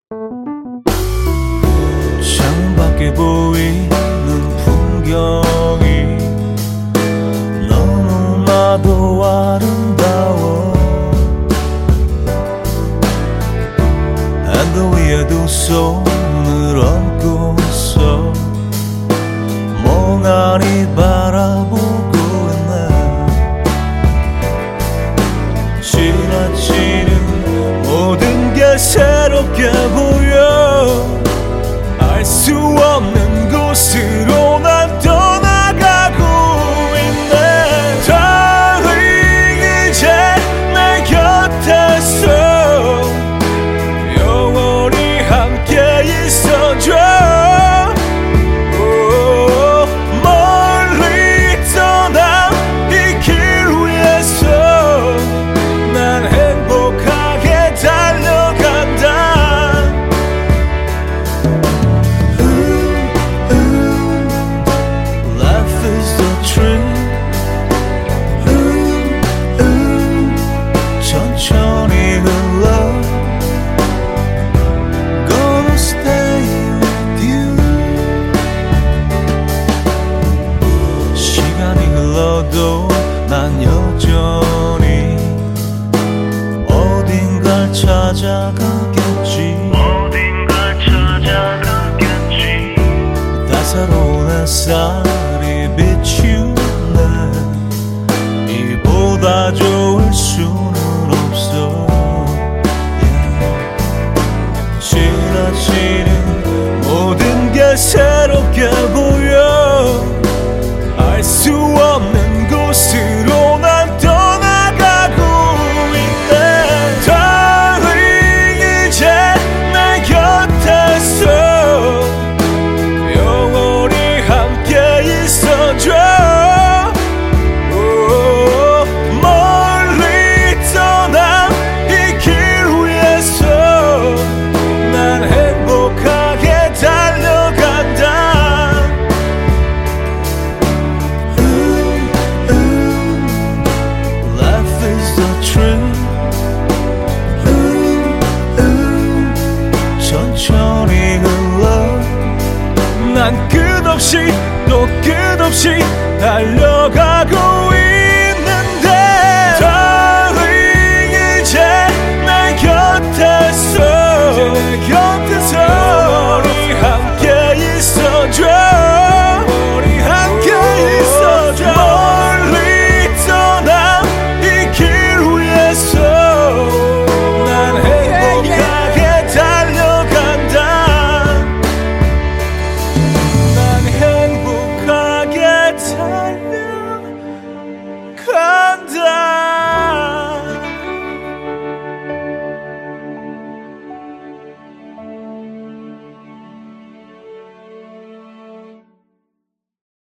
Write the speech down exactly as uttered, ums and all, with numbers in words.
창밖에 보이는 풍경이 너무나도 아름다워. 언덕 위에 두 손을 얹고서 멍하니 바라보고 있네. 지나치는 모든 게 새롭게 보여. 알 수 없는 곳으로 난 떠나가고 있네. Darling, 이제 내 곁에서 영원히 함께 있어줘. 오, 멀리 떠난 이 길 위에서 난 행복하게 달려간다. 천천히 흘러 Gonna stay with you. 시간이 흘러도 난 여전히 어딘가를 찾아가겠지. 어딘가를 찾아가겠지. 따사로운 햇살이 비추네. 이보다 좋을 수는 없어. yeah. 지나치는 모든 게 새롭게 보여. 알 수 없는 곳으로 난 떠나가고 있네. Darling, 이제 내 곁에서 영원히 함께 있어줘. 천천히 흘러 난 끝없이 또 끝없이 달려.